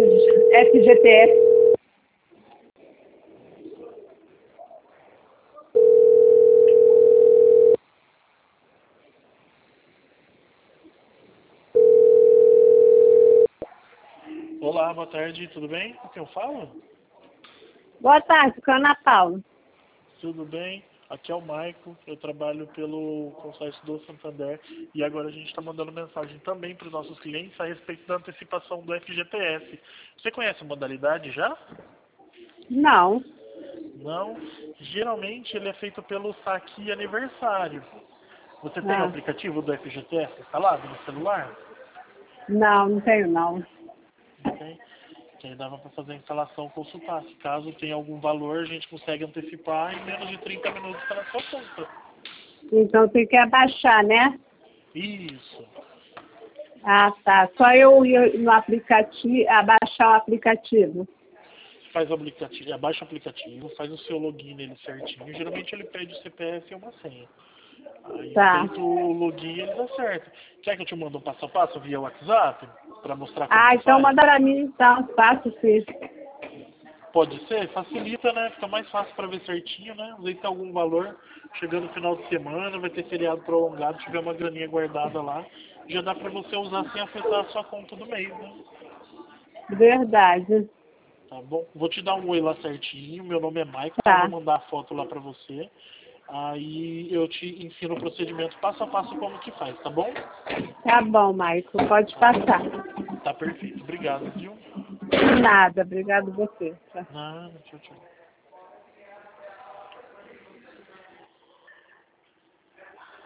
FGTS. Olá, boa tarde, tudo bem? Com quem eu falo? Boa tarde, com a Ana Paula. Tudo bem? Aqui é o Maico, eu trabalho pelo consórcio do Santander e agora a gente está mandando mensagem também para os nossos clientes a respeito da antecipação do FGTS. Você conhece a modalidade já? Não, Não? Geralmente ele é feito pelo saque aniversário. Você tem o ah, aplicativo do FGTS instalado no celular? não tenho não. Não tem? Que aí dava para fazer a instalação consultar. Se caso tenha algum valor, a gente consegue antecipar em menos de 30 minutos para na sua conta. Então tem que abaixar, né? Isso. Ah, tá. Só eu ir no aplicativo, abaixar o aplicativo. Faz o aplicativo, abaixa o aplicativo, faz o seu login nele certinho. Geralmente ele pede o CPF e uma senha. Aí Tá. feito o login ele dá certo. Quer que eu te mande um passo a passo via WhatsApp? Para mostrar como Ah, que então faz? manda pra mim então, faço sim. Pode ser? Facilita, né? Fica mais fácil para ver certinho, né? Às vezes tem algum valor, chegando no final de semana, vai ter feriado prolongado, tiver uma graninha guardada lá, já dá para você usar sem afetar a sua conta do mês, né? Verdade. Tá bom? Vou te dar um oi lá certinho, meu nome é Maicon, então eu vou Tá. mandar a foto lá para você. Aí eu te ensino o procedimento passo a passo como que faz, tá bom? Tá bom, Maico. Pode passar. Tá perfeito. Obrigado, viu? De nada. Obrigado você. Tchau. Nada, tchau, tchau.